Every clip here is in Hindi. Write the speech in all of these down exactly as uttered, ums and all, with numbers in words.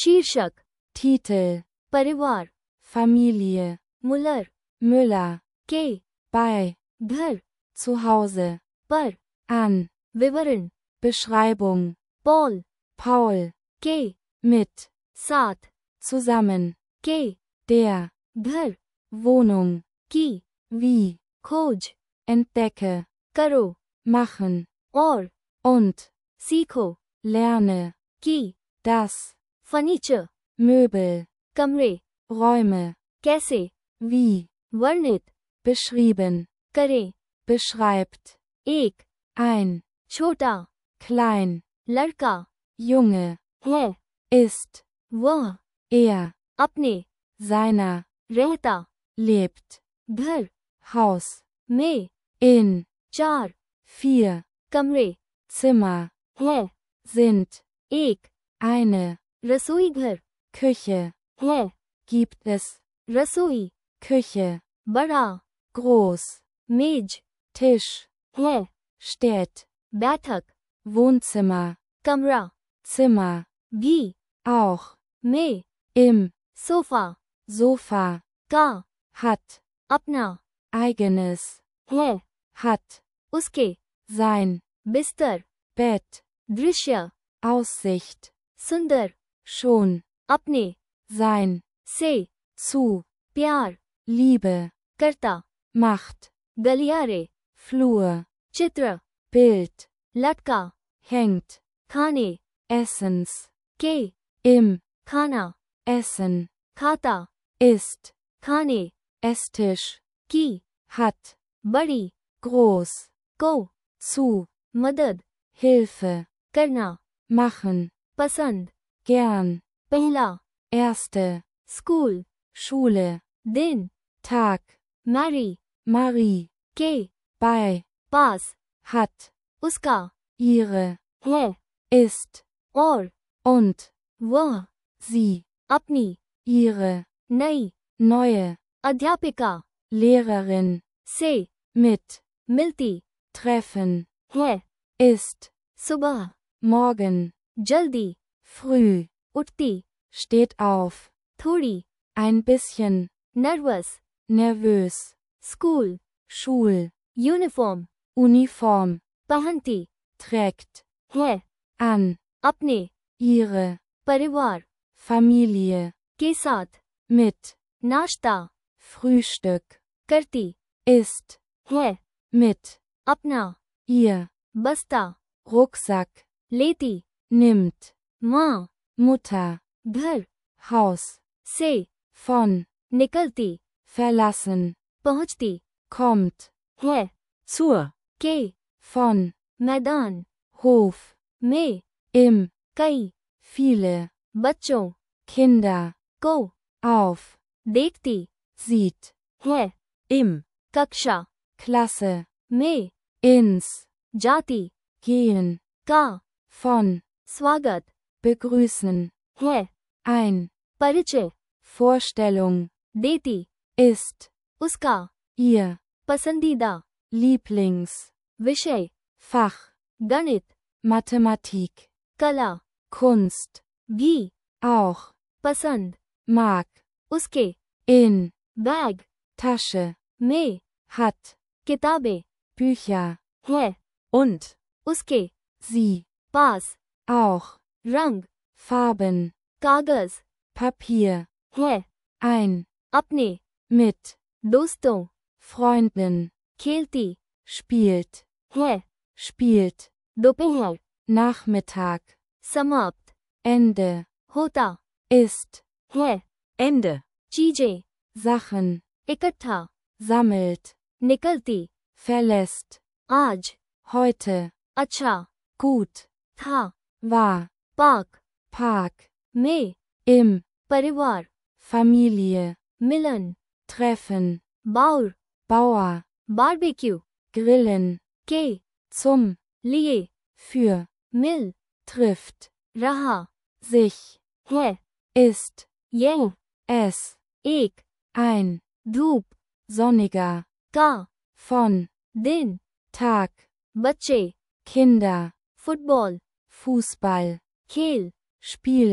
शीर्षक, Titel, परिवार, Familie, मुलर, Müller, के, bei, घर, zu Hause, पर, an, विवरण, Beschreibung, पॉल, Paul, के, mit, साथ, zusammen, के, der, घर, Wohnung, की, wie, खोज, entdecke, करो, machen, और, und, सीखो, lerne, की, das, फर्नीचर, Möbel, कमरे, Räume, कैसे, wie, वर्णित, beschrieben, करें, beschreibt, एक, ein, छोटा, klein, लड़का, Junge, है, ist, वह, er, अपने, seiner, रहता, lebt, घर, Haus, में, in, चार, vier, कमरे, Zimmer, है, sind, एक, eine, रसोई घर, Küche, है, gibt es, रसोई, Küche, बड़ा, groß, मेज, Tisch, है, steht, बैठक, Wohnzimmer, कमरा, Zimmer, भी, auch, में, im, सोफा, Sofa, का, hat, अपना, eigenes, है, hat, उसके, sein, बिस्तर, Bett, दृश्य, Aussicht, सुंदर, schon, अपने, sein, से, zu, प्यार, Liebe, करता, macht, गलियारे, Flur, चित्र, Bild, लटका, hängt, खाने, Essens, के, im, खाना, Essen, खाता, ist, खाने, Esstisch, की, hat, बड़ी, groß, को, zu, मदद, Hilfe, करना, machen, पसंद, gern, पहला, erste, स्कूल, Schule, दिन, Tag, मैरी, Marie, के, bei, पास, hat, उसका, ihre, है, ist, और, und, वह, sie, अपनी, ihre, नई, neue, अध्यापिका, Lehrerin, से, mit, मिलती, treffen, है, ist, सुबह, morgen, जल्दी, früh, उठती, steht auf, थोड़ी, ein bisschen, nervous, nervös, school, Schul, uniform, Uniform, पहनती, trägt, है, an, अपने, ihre, परिवार, Familie, के साथ, mit, नाश्ता, Frühstück, करती, ist, है, mit, अपना, ihr, बस्ता, Rucksack, लेती, nimmt, माँ, Mutter, घर, Haus, से, von, निकलती, verlassen, पहुँचती, kommt, है, zur, के, von, मैदान, Hof, में, im, कई, viele, बच्चों, Kinder, को, auf, देखती, sieht, है, im, कक्षा, Klasse, में, ins, जाती, gehen, का, von, स्वागत, begrüßen, है, ein, परिचय, Vorstellung, देती, ist, उसका, ihr, पसंदीदा, Lieblings, विषय, Fach, गणित, Mathematik, कला, Kunst, भी, auch, पसंद, mag, उसके, in, बैग, Tasche, में, hat, किताबें, Bücher, है, und, उसके, sie, पास, auch, रंग, Farben, कागज, Papier, है, ein, अपने, mit, दोस्तों, Freunden, खेलती, spielt, है, spielt, दोपहर, Nachmittag, समाप्त, Ende, होता, ist, है, Ende, चीजें, Sachen, इकट्ठा, sammelt, निकलती, verlässt, आज, heute, अच्छा, gut, था, war, पाक, Park, में, im, परिवार, Familie, मिलन, treffen, Bauer, Bauer, barbecue, grillen, के, zum, लिए, für, मिल, trifft, रहा, sich, है, ist, यह, es, एक, ein, धूप, sonniger, का, von, दिन, Tag, बच्चे, Kinder, फुटबॉल, Fußball, खेल, spielen,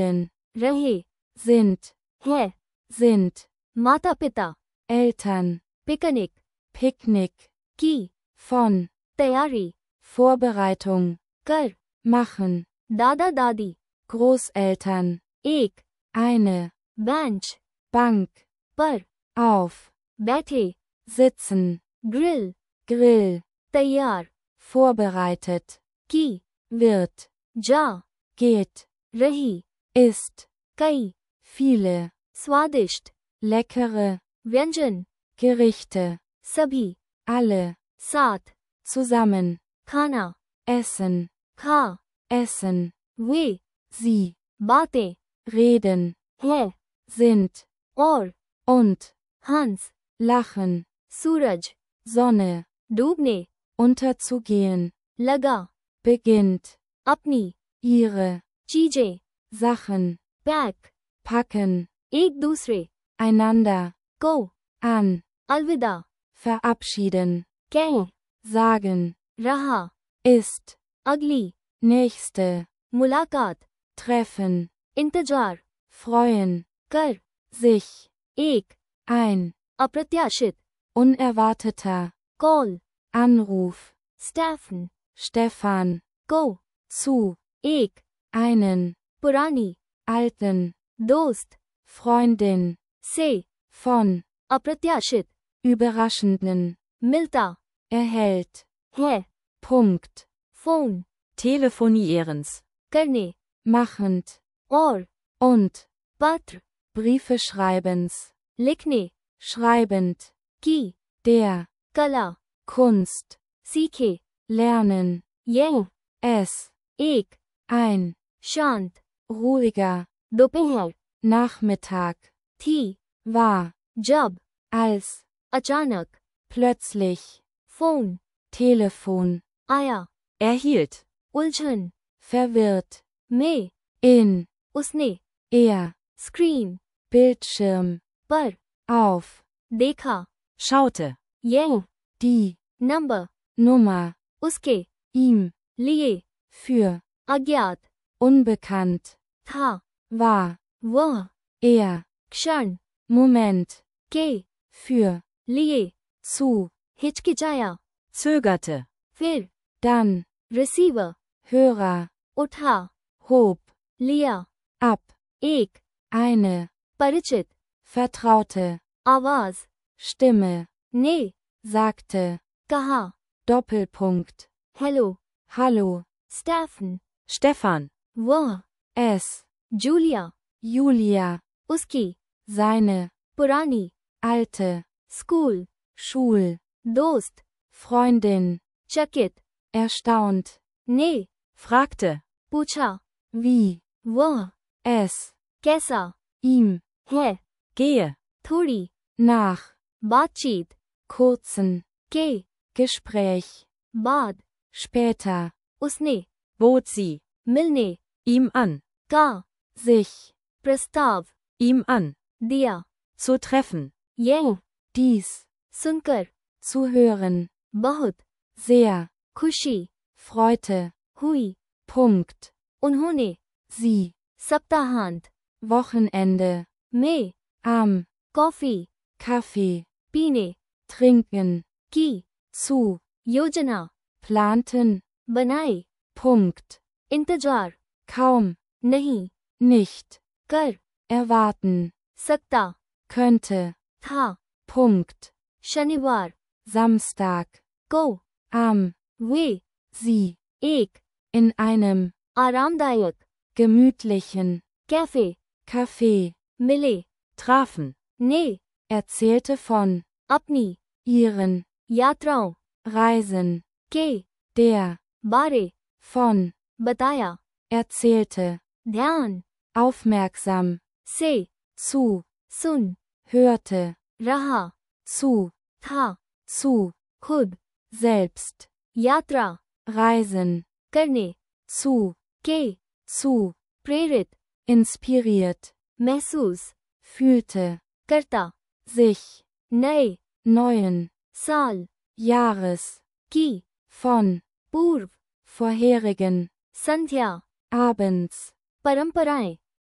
रहे, sind, है, sind, माता पिता, Eltern, पिकनिक, Picknick, की, von, तैयारी, Vorbereitung, कर, machen, दादा दादी, Großeltern, एक, eine, बेंच, Bank, पर, auf, बैठे, sitzen, ग्रिल, Grill, तैयार, vorbereitet, की, wird, जा, geht, रही, ist, कई, viele, स्वादिष्ट, leckere, व्यंजन, Gerichte, सभी, alle, साथ, zusammen, खाना, essen, खा, essen, वे, sie, बातें, reden, है, sind, और, und, हंस, lachen, सूरज, Sonne, डूबने, unterzugehen, लगा, beginnt, अपनी, ihre, चीजें, Sachen, पैक, packen, एक दूसरे, einander, को, an, अलविदा, verabschieden, कह, sagen, रहा, ist, अगली, nächste, मुलाकात, treffen, इंतजार, freuen, कर, sich, एक, ein, अप्रत्याशित, unerwarteter, call, Anruf, Stefan, Stefan, को, zu, एक, einen, पुरानी, alten, दोस्त, Freundin, से, von, अप्रत्याशित, überraschenden, मिलता, erhält, है, Punkt, फोन, Telefonierens. करने, machend, और, und, पत्र, Briefe schreibens, लिखने, schreibend, की, der, कला, Kunst, सीखे, lernen, यह, es, एक, ein, शांत, ruhiger, दोपहर, Nachmittag, थी, war, जब, als, अचानक, plötzlich, फोन, Telefon, आया, Erhielt. उलझन, verwirrt, में, in, उसने, er, स्क्रीन, Bildschirm, पर, auf, देखा, Schaute. यह, die, नंबर, Nummer, उसके, ihm, लिए, für, अज्ञात, unbekannt, था, war, वह, er, क्षण, Moment, के, für, लिए, zu, हिचकिचाया, Zögerte. फिर, dann, रिसीवर, Hörer, उठा, hob, लिया, ab, एक, eine, परिचित, vertraute, आवाज, Stimme, ने, sagte, कहा, Doppelpunkt, hello, hallo, Stefan, Stefan. वह, es, जूलिया, Julia, उसकी, seine, पुरानी, alte, स्कूल, Schul, दोस्त, Freundin, चकित, erstaunt, ने, Fragte. पूछा, wie, वह, es, कैसा, ihm, है, Gehe. थोड़ी, nach, बातचीत, kurzen, के, Gespräch, बाद, später, उसने, Bot sie. मिलने, Ihm an. का, sich, प्रस्ताव, Ihm an. दिया, Zu treffen. यह, dies, सुनकर, zu hören, बहुत, sehr, खुशी, freute, हुई, Punkt, उन्होंने, sie, सप्ताहांत, Wochenende, में, am, कॉफी, Kaffee, पीने, trinken, की, zu, योजना, planten, बनाए, Punkt, इंतजार, kaum, नहीं, nicht, कर, erwarten, सकता, könnte, था, Punkt, शनिवार, Samstag, को, am, वे, sie, एक, in einem, आरामदायक, gemütlichen, कैफे, Café, मिले, Trafen. ने, erzählte von, अपनी, ihren, यात्राओं, Reisen, के, der, बारे, von, बताया, erzählte, ध्यान, aufmerksam, से, zu, सुन, hörte, रहा, zu, था, zu, खुद, selbst, यात्रा, reisen, करने, zu, के, zu, प्रेरित, inspiriert, महसूस, fühlte, करता, sich, नए, neuen, साल, Jahres, की, von, पूर्व, vorherigen, संध्या, abends, परंपराएं,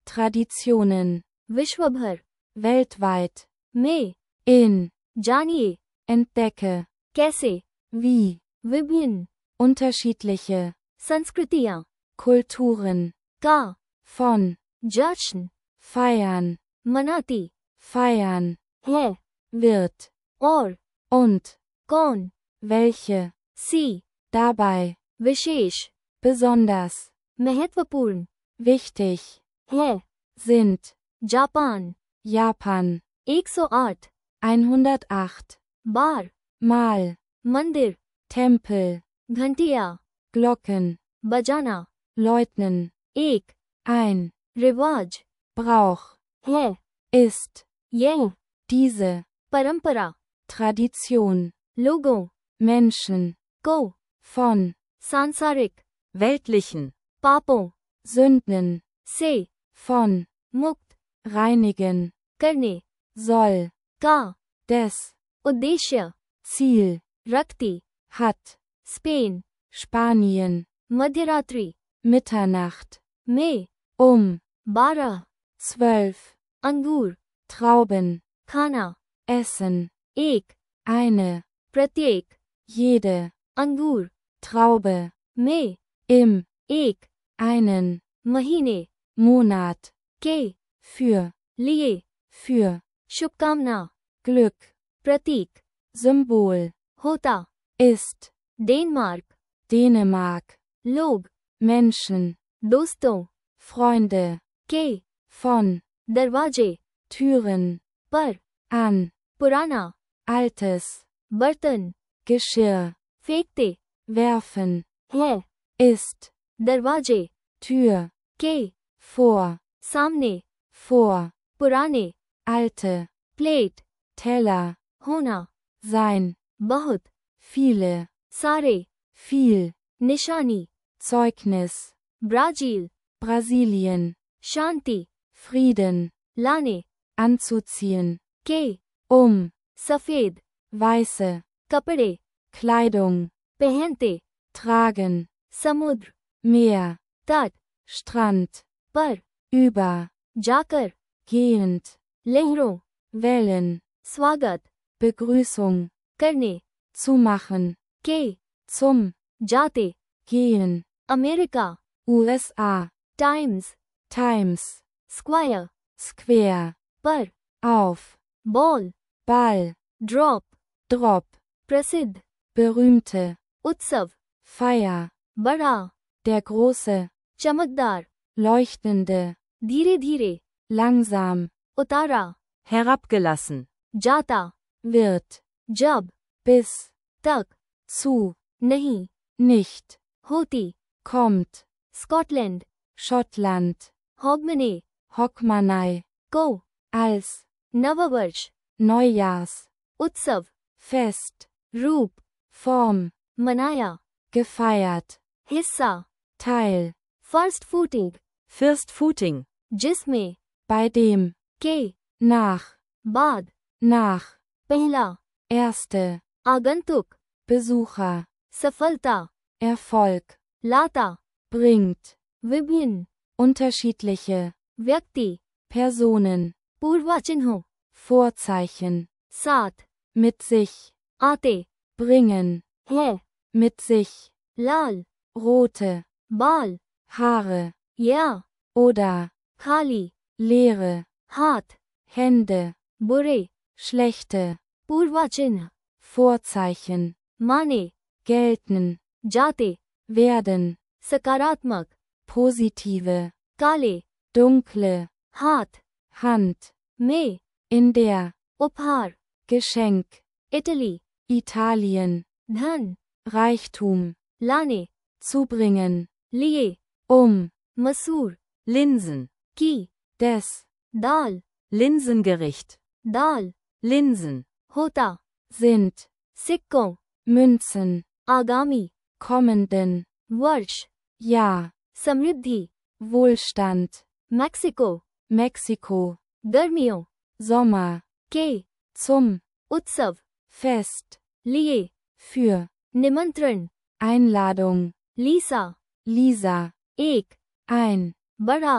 Traditionen, विश्व भर, weltweit, में, in, जानिए, entdecke, कैसे, wie, विभिन्न, unterschiedliche, संस्कृतियाँ, Kulturen, का, von, जश्न, feiern, मनाती, feiern, है, wird, और, und, कौन, welche, सी, dabei, विशेष, besonders, महत्वपूर्ण, wichtig, है, sind, जापान, Japan, एक सौ आठ, hundertacht, बार, mal, मंदिर, Tempel, घंटिया, Glocken, बजाना, läuten, एक, ein, रिवाज, Brauch, है, ist, यह, diese, परंपरा, Tradition, लोगों, Menschen, को, von, सांसारिक, weltlichen, पापों, Sünden, से, von, मुक्त, reinigen, करने, soll, का, des, उद्देश्य, Ziel, रखती, hat, स्पेन, Spanien, मध्यरात्रि, Mitternacht, में, um, बारह, zwölf, अंगूर, Trauben, खाना, essen, एक, eine, प्रत्येक, jede, अंगूर, Traube, में, im, एक, einen, महीने, Monat, के, für, लिए, für, शुभकामना, Glück, प्रतीक, Symbol, होता, ist, डेनमार्क, Dänemark, लोग, Menschen, दोस्तों, Freunde, के, von, दरवाजे, Türen, पर, an, पुराना, altes, बर्तन, Geschirr, फेंकते, werfen, है, ist, दरवाजे, Tür, के, vor, सामने, vor, पुराने, alte, प्लेट, Teller, होना, sein, बहुत, viele, सारे, viel, निशानी, Zeugnis, ब्राजील, Brasilien, शांति, Frieden, लाने, anzuziehen, के, um, सफेद, weiße, कपड़े, Kleidung, पहनते, tragen, समुद्र, Meer, तट, Strand, पर, über, जाकर, gehend, लहरों, Wellen, स्वागत, Begrüßung, करने, zumachen, के, zum, जाते, gehen, America, U S A, Times, Times, Square, Square, पर, auf, ball, Ball, drop, Drop, प्रसिद्ध, berühmte, उत्सव, Feier, बड़ा, der große, चमकदार, leuchtende, धीरे धीरे, langsam, उतारा, herabgelassen, जाता, wird, जब, bis, तक, zu, नहीं, nicht, होती, kommt, Scotland, Schottland, Hogmanay, Hogmanay, को, als, नववर्ष, Neujahrs, उत्सव, Fest, रूप, Form, मनाया, gefeiert, हिस्सा, Teil, फर्स्ट फूटिंग, Firstfooting, जिसमें, bei dem, के, nach, बाद, nach, पहला, erste, आगंतुक, Besucher, सफलता, Erfolg, लाता, bringt, विभिन्न, unterschiedliche, व्यक्ति, Personen, पूर्वाचिन्हों, Vorzeichen, साथ, mit sich, आते, bringen, है, mit sich, लाल, rote, बाल, Haare, या, oder, खाली, leere, हाथ, Hände, बुरे, schlechte, पूर्वाचिन्ह, Vorzeichen, माने, gelten, जाते, werden, सकारात्मक, positive, काले, dunkle, हाथ, Hand, में, in der, उपहार, Geschenk, इटली, Italien, धन, Reichtum, लाने, zubringen, लिए, um, मसूर, Linsen, की, des, दाल, Linsengericht, दाल, Linsen, होता, sind, सिक्कों, Münzen, आगामी, kommenden, वर्ष, Jahr, समृद्धि, Wohlstand, मैक्सिको, Mexiko, गर्मियों, Sommer, के, zum, उत्सव, Fest, लिए, für, निमंत्रण, Einladung, लीसा, Lisa, एक, ein, बड़ा,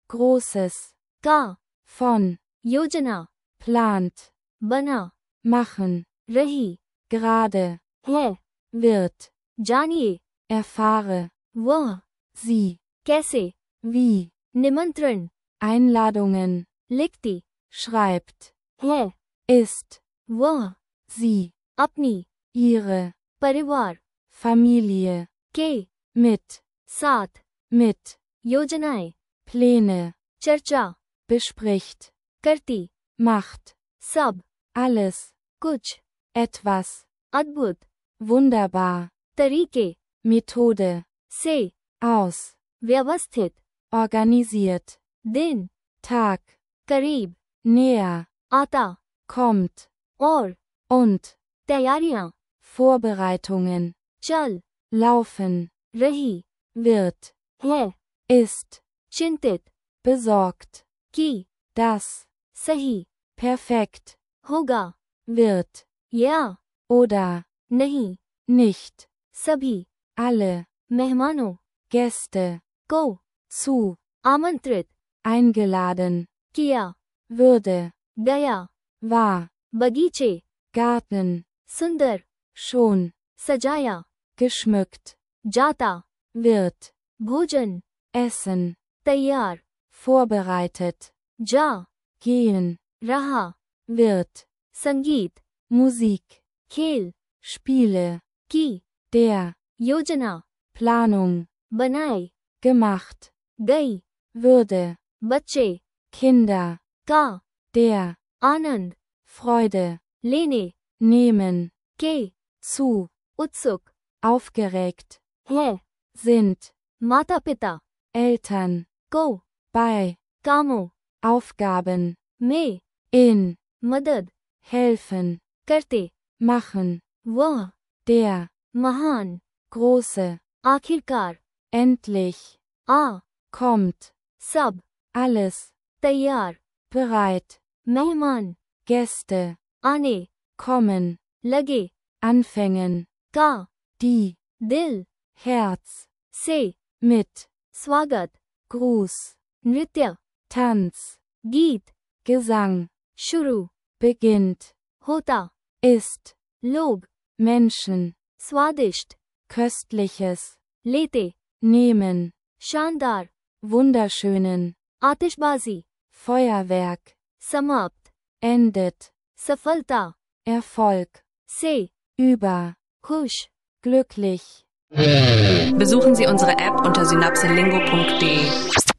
Großes. का, Von. योजना, Plant. बना, Machen. रही, Gerade. है, Wird. जानिए, Erfahre. वह, Sie. कैसे, Wie. निमंत्रण, Einladungen. लिखती, Schreibt. है, Ist. वह, Sie. अपनी, Ihre. परिवार, Familie. के, Mit. साथ, Mit. योजनाएं, Pläne. चर्चा, Bespricht. करती, Macht. सब, Alles. कुछ, Etwas. अद्भुत, Wunderbar. तरीके, Methode. से, Aus. व्यवस्थित, Organisiert. दिन, Tag. करीब, Näher. आता, Kommt. और, Und. तैयारियां, Vorbereitungen. चल, Laufen. रही, Wird. है, Ist. चिंतित, Besorgt. की, Das. सही, Perfekt. होगा, Wird. या, Oder. नहीं, Nicht. सभी, Alle. मेहमानों, Gäste. को, Zu. आमंत्रित, Eingeladen. किया, Würde. गया, War. बगीचे, Garten. सुंदर, Schon. सजाया, Geschmückt. जाता, Wird. भोजन, Essen. तैयार, Vorbereitet. जा, Gehen. रहा, Wird. संगीत, Musik. खेल, Spiele. की, Der. योजना, Planung. बनाए, Gemacht. गई, Würde. बच्चे, Kinder. का, Der. आनंद, Freude. लेने, Nehmen. के, Zu. उत्सुक, Aufgeregt. है, Sind. माता पिता, Eltern. को, Bei. कामों, Aufgaben. में, In. मदद, Helfen. करते, Machen. वह, Der. महान, Große. आखिरकार, Endlich. आ, Kommt. सब, Alles. तैयार, Bereit. मेहमान, Gäste. आने, Kommen. लगे, Anfängen. का, Die. दिल, Herz. से, Mit. स्वागत, Gruß. नृत्य, Tanz. गीत, Gesang. शुरू, Beginnt. होता, Ist. लोग, Menschen. स्वादिष्ट, Köstliches. लेते, Nehmen. शानदार, Wunderschönen. आतिशबाजी, Feuerwerk. समाप्त, Endet. सफलता, Erfolg. से, Über. खुश, Glücklich. Besuchen Sie unsere App unter synapselingo punkt de.